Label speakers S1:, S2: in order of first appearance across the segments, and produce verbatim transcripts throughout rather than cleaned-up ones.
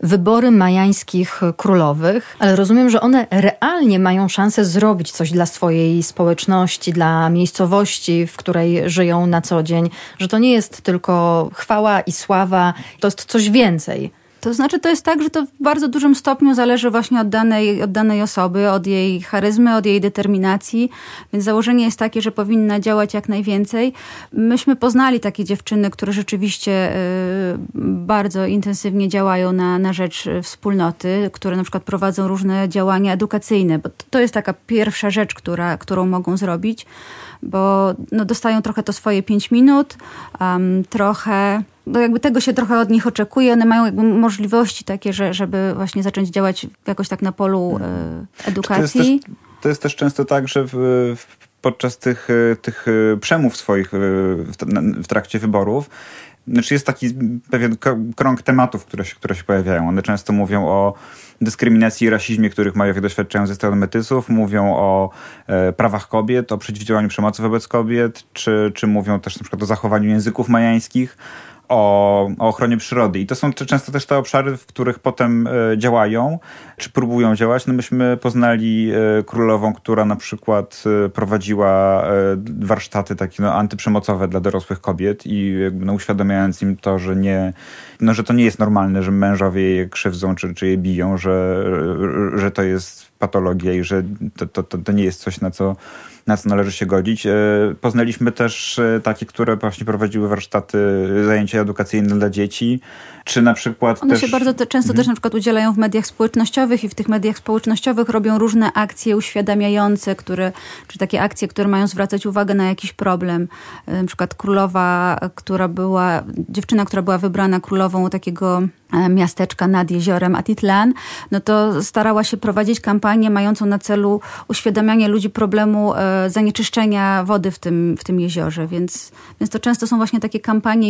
S1: wybory majańskich królowych, ale rozumiem, że one realnie mają szansę zrobić coś dla swojej społeczności, dla miejscowości, w której żyją na co dzień, że to nie jest tylko chwała i sława, to jest coś więcej.
S2: To znaczy, to jest tak, że to w bardzo dużym stopniu zależy właśnie od danej, od danej osoby, od jej charyzmy, od jej determinacji, więc założenie jest takie, że powinna działać jak najwięcej. Myśmy poznali takie dziewczyny, które rzeczywiście y, bardzo intensywnie działają na, na rzecz wspólnoty, które na przykład prowadzą różne działania edukacyjne, bo to jest taka pierwsza rzecz, która, którą mogą zrobić, bo no, dostają trochę to swoje pięć minut, um, trochę... No jakby tego się trochę od nich oczekuje. One mają jakby możliwości takie, że, żeby właśnie zacząć działać jakoś tak na polu e, edukacji.
S3: To jest, też, to jest też często tak, że w, w, podczas tych, tych przemów swoich w, w trakcie wyborów, znaczy jest taki pewien krąg tematów, które się, które się pojawiają. One często mówią o dyskryminacji i rasizmie, których majowie doświadczają ze strony metysów, mówią o e, prawach kobiet, o przeciwdziałaniu przemocy wobec kobiet, czy, czy mówią też na przykład o zachowaniu języków majańskich, O, o ochronie przyrody. I to są często też te obszary, w których potem e, działają, czy próbują działać. No myśmy poznali e, królową, która na przykład e, prowadziła e, warsztaty takie no, antyprzemocowe dla dorosłych kobiet i jakby, no, uświadamiając im to, że nie, no, że to nie jest normalne, że mężowie je krzywdzą, czy, czy je biją, że, że to jest patologia i że to, to, to, to nie jest coś, na co na co należy się godzić. Poznaliśmy też takie, które właśnie prowadziły warsztaty, zajęcia edukacyjne dla dzieci, czy na przykład
S2: One
S3: też...
S2: się bardzo te, często
S3: mhm.
S2: też na przykład udzielają w mediach społecznościowych i w tych mediach społecznościowych robią różne akcje uświadamiające, które, czy takie akcje, które mają zwracać uwagę na jakiś problem. Na przykład królowa, która była, dziewczyna, która była wybrana królową takiego miasteczka nad jeziorem Atitlan, no to starała się prowadzić kampanię mającą na celu uświadamianie ludzi problemu e, zanieczyszczenia wody w tym, w tym jeziorze, więc, więc to często są właśnie takie kampanie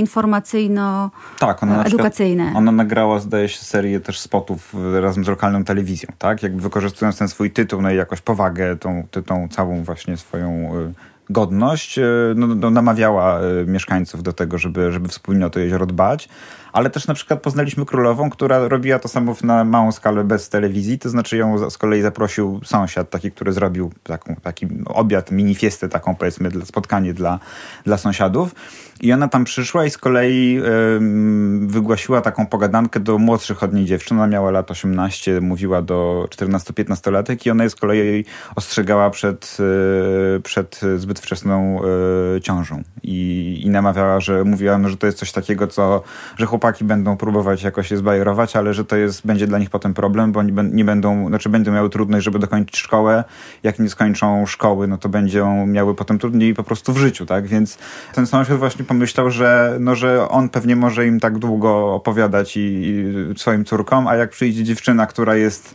S2: informacyjno-edukacyjne.
S3: Tak, ona, ona nagrała, zdaje się, serię też spotów razem z lokalną telewizją, tak? Jakby wykorzystując ten swój tytuł, no i jakoś powagę, tą, tą całą właśnie swoją godność, no, no, namawiała mieszkańców do tego, żeby, żeby wspólnie o to jezioro dbać. Ale też na przykład poznaliśmy królową, która robiła to samo na małą skalę bez telewizji, to znaczy ją z kolei zaprosił sąsiad, taki, który zrobił taką, taki obiad, minifiestę taką, powiedzmy, dla, spotkanie dla, dla sąsiadów. I ona tam przyszła i z kolei y, wygłosiła taką pogadankę do młodszych od niej dziewczyn. Ona miała lat osiemnaście, mówiła do czternasto-piętnastolatek i ona jej z kolei ostrzegała przed, y, przed zbyt wczesną y, ciążą. I, i namawiała, że mówiła, no, że to jest coś takiego, co, że chłopaki będą próbować jakoś się zbajerować, ale że to jest, będzie dla nich potem problem, bo oni nie będą, znaczy będą miały trudność, żeby dokończyć szkołę. Jak nie skończą szkoły, no to będą miały potem trudniej po prostu w życiu, tak? Więc ten sąsiad właśnie pomyślał, że, no, że on pewnie może im tak długo opowiadać i, i swoim córkom, a jak przyjdzie dziewczyna, która jest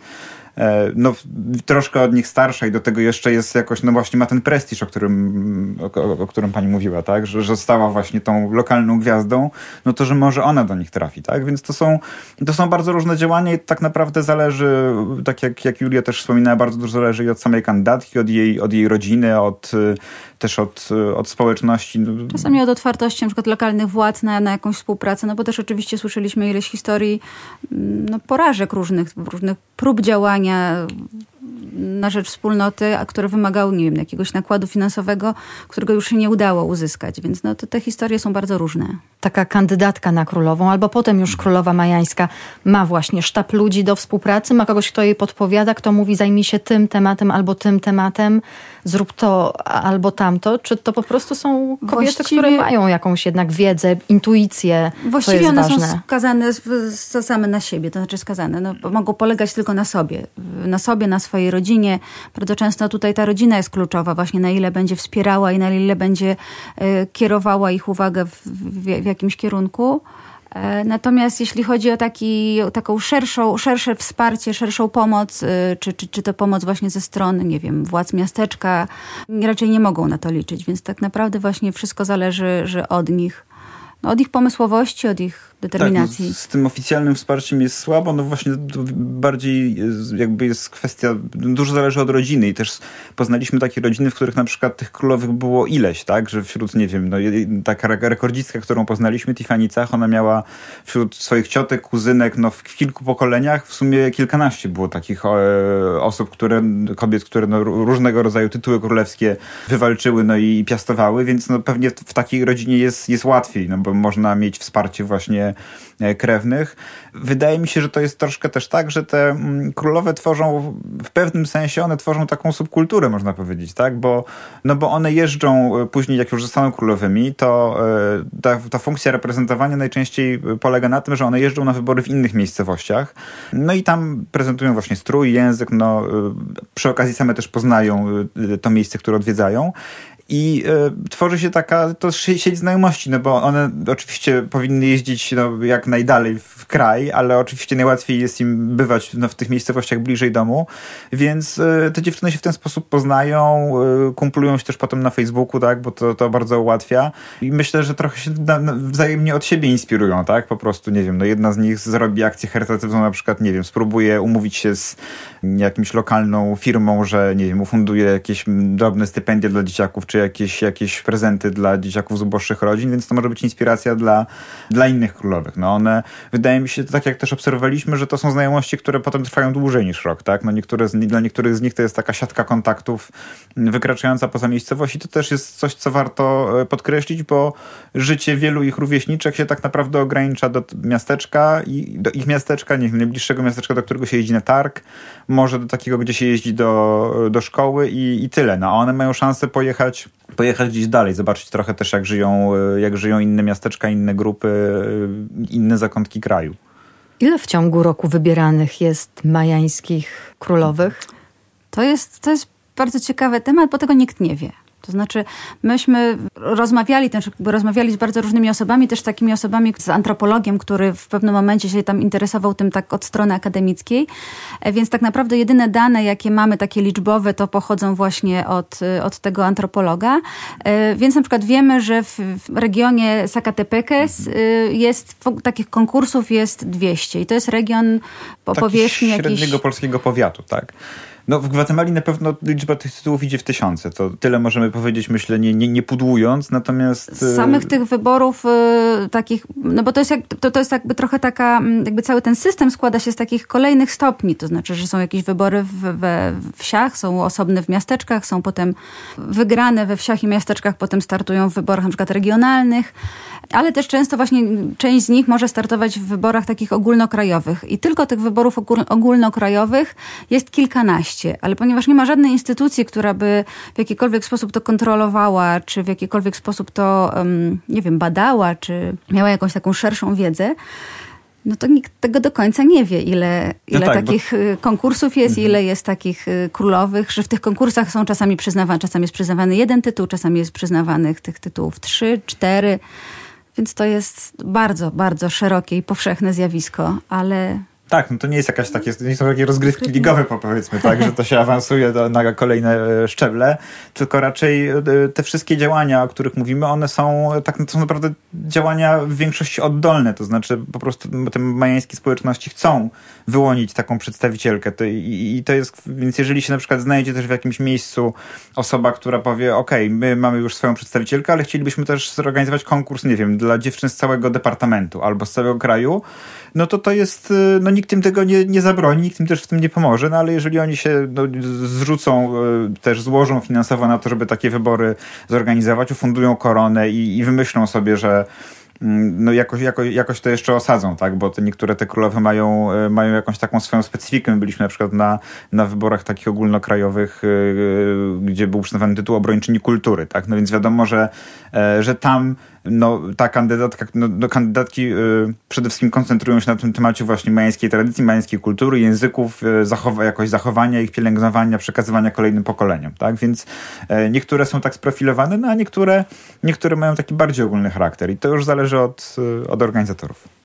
S3: no troszkę od nich starsza i do tego jeszcze jest jakoś, no właśnie ma ten prestiż, o którym, o, o którym pani mówiła, tak? Że, że stała właśnie tą lokalną gwiazdą, no to, że może ona do nich trafi, tak? Więc to są, to są bardzo różne działania i tak naprawdę zależy, tak jak, jak Julia też wspominała, bardzo dużo zależy i od samej kandydatki, od jej, od jej rodziny, od, też od, od społeczności.
S2: Czasami od otwartości na przykład lokalnych władz na, na jakąś współpracę, no bo też oczywiście słyszeliśmy ileś historii no, porażek różnych, różnych prób działania na rzecz wspólnoty, a które wymagały, nie wiem, jakiegoś nakładu finansowego, którego już się nie udało uzyskać. Więc no, to te historie są bardzo różne.
S1: Taka kandydatka na królową, albo potem już królowa majańska ma właśnie sztab ludzi do współpracy, ma kogoś, kto jej podpowiada, kto mówi zajmij się tym tematem albo tym tematem, zrób to albo tamto. Czy to po prostu są kobiety,
S2: Właściwie...
S1: które mają jakąś jednak wiedzę, intuicję,
S2: Właściwie
S1: co jest
S2: one
S1: ważne?
S2: są skazane same na siebie, to znaczy skazane. No, mogą polegać tylko na sobie. Na sobie, na swojej rodzinie. Bardzo często tutaj ta rodzina jest kluczowa, właśnie na ile będzie wspierała i na ile będzie y, kierowała ich uwagę w, w, w jakimś kierunku. E, natomiast jeśli chodzi o taki, o taką szerszą, szersze wsparcie, szerszą pomoc, y, czy, czy, czy to pomoc właśnie ze strony, nie wiem, władz miasteczka, raczej nie mogą na to liczyć. Więc tak naprawdę właśnie wszystko zależy że od nich. No, od ich pomysłowości, od ich determinacji.
S3: Tak, no, z tym oficjalnym wsparciem jest słabo, no właśnie bardziej jakby jest kwestia, dużo zależy od rodziny i też poznaliśmy takie rodziny, w których na przykład tych królowych było ileś, tak, że wśród, nie wiem, no taka rekordzistka, którą poznaliśmy, Tiffany Cach, ona miała wśród swoich ciotek, kuzynek, no w kilku pokoleniach w sumie kilkanaście było takich e, osób, które, kobiet, które no, różnego rodzaju tytuły królewskie wywalczyły, no i piastowały, więc no pewnie w, w takiej rodzinie jest, jest łatwiej, no bo można mieć wsparcie właśnie krewnych. Wydaje mi się, że to jest troszkę też tak, że te mm, królowe tworzą, w pewnym sensie one tworzą taką subkulturę, można powiedzieć, tak? Bo, no bo one jeżdżą później, jak już zostaną królowymi, to y, ta, ta funkcja reprezentowania najczęściej polega na tym, że one jeżdżą na wybory w innych miejscowościach. No i tam prezentują właśnie strój, język, no y, przy okazji same też poznają y, to miejsce, które odwiedzają. I y, tworzy się taka to sieć znajomości, no bo one oczywiście powinny jeździć no, jak najdalej w kraj, ale oczywiście najłatwiej jest im bywać no, w tych miejscowościach bliżej domu, więc y, te dziewczyny się w ten sposób poznają, y, kumplują się też potem na Facebooku, tak, bo to, to bardzo ułatwia i myślę, że trochę się na, na, wzajemnie od siebie inspirują, tak, po prostu, nie wiem, no jedna z nich zrobi akcję charytatywną, na przykład, nie wiem, spróbuje umówić się z jakimś lokalną firmą, że, nie wiem, ufunduje jakieś drobne stypendia dla dzieciaków, czy jakieś, jakieś prezenty dla dzieciaków z uboższych rodzin, więc to może być inspiracja dla, dla innych królowych. No one, wydaje mi się, tak jak też obserwowaliśmy, że to są znajomości, które potem trwają dłużej niż rok, tak? No niektóre z, dla niektórych z nich to jest taka siatka kontaktów wykraczająca poza miejscowość i to też jest coś, co warto podkreślić, bo życie wielu ich rówieśniczek się tak naprawdę ogranicza do miasteczka i do ich miasteczka, nie wiem, najbliższego miasteczka, do którego się jeździ na targ, może do takiego, gdzie się jeździ do, do szkoły i, i tyle. No a one mają szansę pojechać pojechać gdzieś dalej, zobaczyć trochę też jak żyją, jak żyją inne miasteczka, inne grupy, inne zakątki kraju.
S1: Ile w ciągu roku wybieranych jest majańskich królowych?
S2: To jest, to jest bardzo ciekawy temat, bo tego nikt nie wie. To znaczy, myśmy rozmawiali też, rozmawiali z bardzo różnymi osobami, też takimi osobami z antropologiem, który w pewnym momencie się tam interesował tym tak od strony akademickiej. Więc tak naprawdę jedyne dane, jakie mamy, takie liczbowe, to pochodzą właśnie od, od tego antropologa. Więc na przykład wiemy, że w, w regionie Zacatepecas jest, takich konkursów jest dwieście. I to jest region po powierzchni
S3: średniego
S2: jakiś...
S3: polskiego powiatu, tak? No w Gwatemali na pewno liczba tych tytułów idzie w tysiące. To tyle możemy powiedzieć, myślę, nie, nie, nie pudłując, natomiast...
S2: Z samych tych wyborów y, takich, no bo to jest, jak, to, to jest jakby trochę taka, jakby cały ten system składa się z takich kolejnych stopni, to znaczy, że są jakieś wybory w, we wsiach, są osobne w miasteczkach, są potem wygrane we wsiach i miasteczkach, potem startują w wyborach na przykład regionalnych, ale też często właśnie część z nich może startować w wyborach takich ogólnokrajowych i tylko tych wyborów ogól, ogólnokrajowych jest kilkanaście. Ale ponieważ nie ma żadnej instytucji, która by w jakikolwiek sposób to kontrolowała, czy w jakikolwiek sposób to, um, nie wiem, badała, czy miała jakąś taką szerszą wiedzę, no to nikt tego do końca nie wie, ile, ile no tak, takich bo... konkursów jest, mhm. ile jest takich królowych, że w tych konkursach są czasami przyznawane, czasami jest przyznawany jeden tytuł, czasami jest przyznawanych tych tytułów trzy, cztery, więc to jest bardzo, bardzo szerokie i powszechne zjawisko, ale...
S3: Tak, no to nie jest jakaś takie, nie są takie rozgrywki ligowe, powiedzmy, tak, że to się awansuje do, na kolejne szczeble, tylko raczej te wszystkie działania, o których mówimy, one są tak, to są naprawdę działania w większości oddolne, to znaczy po prostu te majańskie społeczności chcą wyłonić taką przedstawicielkę to i, i to jest, więc jeżeli się na przykład znajdzie też w jakimś miejscu osoba, która powie, okej, okay, my mamy już swoją przedstawicielkę, ale chcielibyśmy też zorganizować konkurs, nie wiem, dla dziewczyn z całego departamentu albo z całego kraju, no to to jest, no nikt im tego nie, nie zabroni, nikt im też w tym nie pomoże, no ale jeżeli oni się no, zrzucą, też złożą finansowo na to, żeby takie wybory zorganizować, ufundują koronę i, i wymyślą sobie, że no jakoś, jakoś, jakoś to jeszcze osadzą, tak? Bo te niektóre te królowe mają, mają jakąś taką swoją specyfikę. My byliśmy na przykład na, na wyborach takich ogólnokrajowych, yy, gdzie był przyznawany tytuł obrończyni kultury, tak? No więc wiadomo, że, yy, że tam no, ta kandydatka, no, no, kandydatki yy, przede wszystkim koncentrują się na tym temacie właśnie majańskiej tradycji, majańskiej kultury, języków, yy, zachowa- jakoś zachowania ich, pielęgnowania, przekazywania kolejnym pokoleniom, tak? Więc yy, niektóre są tak sprofilowane, no a niektóre, niektóre mają taki bardziej ogólny charakter i to już zależy od, od organizatorów.